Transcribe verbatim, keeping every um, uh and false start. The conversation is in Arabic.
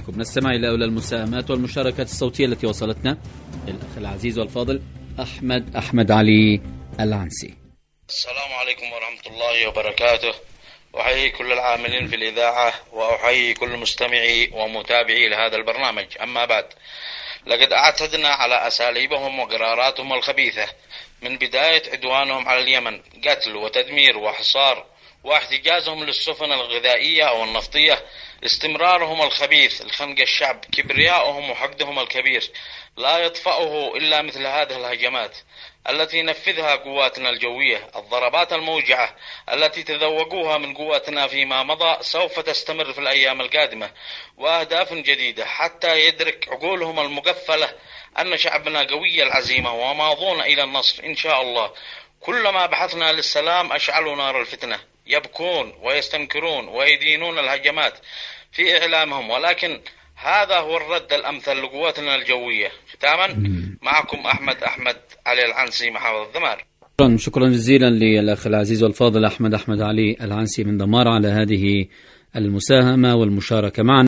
بكم. نستمع إلى أولى المساهمات والمشاركات الصوتية التي وصلتنا. الأخ العزيز والفاضل أحمد أحمد علي العنسي. السلام عليكم ورحمة الله وبركاته. أحيي كل العاملين في الإذاعة وأحيي كل مستمعي ومتابعي لهذا البرنامج. أما بعد، لقد اعتدنا على أساليبهم وقراراتهم الخبيثة من بداية عدوانهم على اليمن، قتل وتدمير وحصار، واحتجازهم للسفن الغذائية أو النفطية، استمرارهم الخبيث لخنق الشعب، كبريائهم وحقدهم الكبير لا يطفأه إلا مثل هذه الهجمات التي نفذها قواتنا الجوية. الضربات الموجعة التي تذوقوها من قواتنا فيما مضى سوف تستمر في الأيام القادمة، وأهداف جديدة حتى يدرك عقولهم المقفلة أن شعبنا قوي العزيمة وماضون إلى النصر إن شاء الله. كلما بحثنا للسلام أشعلوا نار الفتنة، يبكون ويستنكرون ويدينون الهجمات في إعلامهم، ولكن هذا هو الرد الأمثل لقواتنا الجوية. ختاما، معكم أحمد أحمد علي العنسي، محافظ دمار. شكرا شكرا جزيلا للأخ العزيز والفاضل أحمد أحمد علي العنسي من دمار على هذه المساهمة والمشاركة معنا.